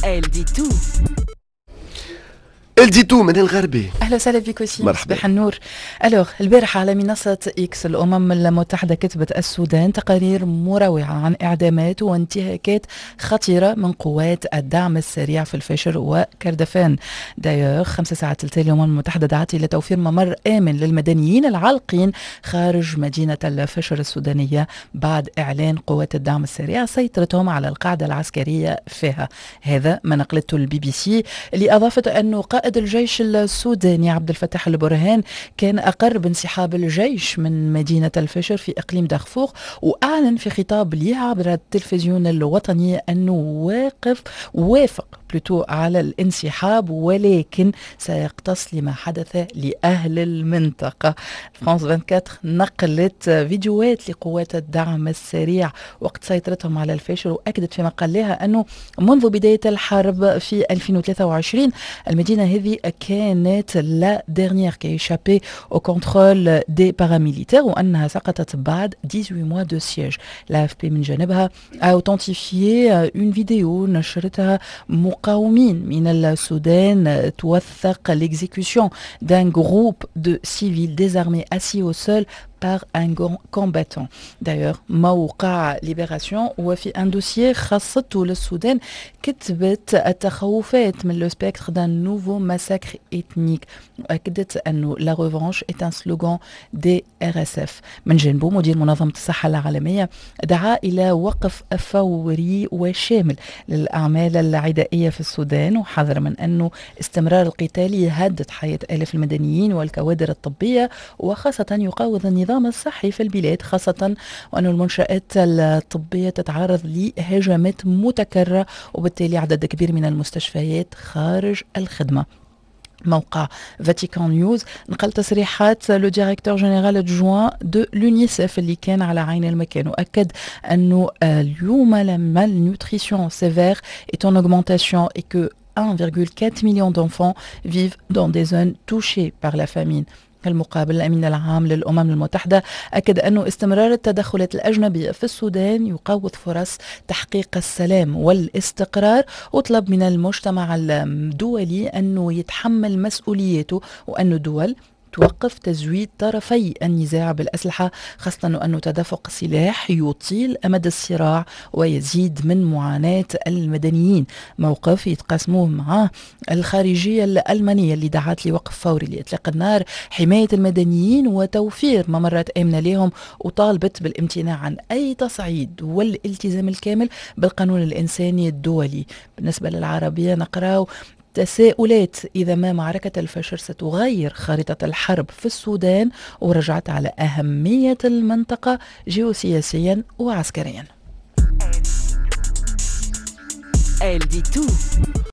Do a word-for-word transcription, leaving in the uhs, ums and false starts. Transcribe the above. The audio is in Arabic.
Elle dit tout. Elle dit tout من الغربي. اهلا وسهلا بك وسيم. مرحبا. صباح النور. الوغ البارحه على منصه اكس الامم المتحده كتبت السودان تقارير مروعه عن اعدامات وانتهاكات خطيره من قوات الدعم السريع في الفشر وكردفان. دايوغ خمس ساعات التالي الامم المتحده دعت الى توفير ممر امن للمدنيين العالقين خارج مدينه الفشر السودانيه بعد اعلان قوات الدعم السريع سيطرتهم على القاعده العسكريه فيها. هذا ما نقلته البي بي سي اللي اضافت انه قائد الجيش السوداني عبد الفتاح البرهان كان أقر بانسحاب الجيش من مدينة الفشر في إقليم دارفور، وأعلن في خطاب ليه عبر التلفزيون الوطني أنه واقف وافق بلوتو على الانسحاب ولكن سيقتص لما حدث لأهل المنطقة. فرانس أربعة وعشرين نقلت فيديوهات لقوات الدعم السريع وقت سيطرتهم على الفشر، وأكدت في مقالها أنه منذ بداية الحرب في ألفين وثلاثة وعشرين المدينة هذه كانت لا dernière qui a échappé au contrôle des paramilitaires وأنها سقطت بعد ثمانية عشر mois de siège. لا اف بي من جانبها a authentifié une vidéo نشرتها مقاومين من السودان توثق l'exécution d'un groupe de civils désarmés assis au sol par un combattant. D'ailleurs موقع ليبراسيون وفي ان دوسيي خاصته للسودان كتبت التخوفات من لو سبيكتر دان نوفو مساكر إثنيك، وأكدت أنه لا ريفانش est un slogan des آر إس إف. من جانبه مدير منظمة الصحة العالمية دعا إلى وقف فوري وشامل للأعمال العدائية في السودان، وحذر من أنه استمرار القتال يهدد حياة آلاف المدنيين والكوادر الطبية وخاصة يقاوض النظام الصحي في البلاد، خاصة وأن المنشآت الطبية تتعرض لهجمات متكررة وبالتالي عدد كبير من المستشفيات خارج الخدمة. موقع فاتيكان نيوز نقل تصريحات لو ديريكتور جينيرال ادجوان دو لونيسيف اللي كان على عين المكان، واكد انه اليوم la malnutrition sévère est en augmentation et que un virgule quatre million d'enfants vivent dans des zones touchées par la famine. المقابل الأمين العام للأمم المتحدة أكد أنه استمرار التدخلات الأجنبية في السودان يقوض فرص تحقيق السلام والاستقرار، وطلب من المجتمع الدولي أنه يتحمل مسؤوليته وأن الدول توقف تزويد طرفي النزاع بالأسلحة، خاصة أن تدفق السلاح يطيل أمد الصراع ويزيد من معاناة المدنيين. موقف يتقاسموه معه الخارجية الألمانية اللي دعت لوقف فوري لإطلاق النار، حماية المدنيين وتوفير ممرات آمنة لهم، وطالبت بالامتناع عن أي تصعيد والالتزام الكامل بالقانون الإنساني الدولي. بالنسبة للعربية نقرأ تساؤلات إذا ما معركة الفشر ستغير خارطة الحرب في السودان، ورجعت على أهمية المنطقة جيوسياسيا وعسكريا. Elle dit tout.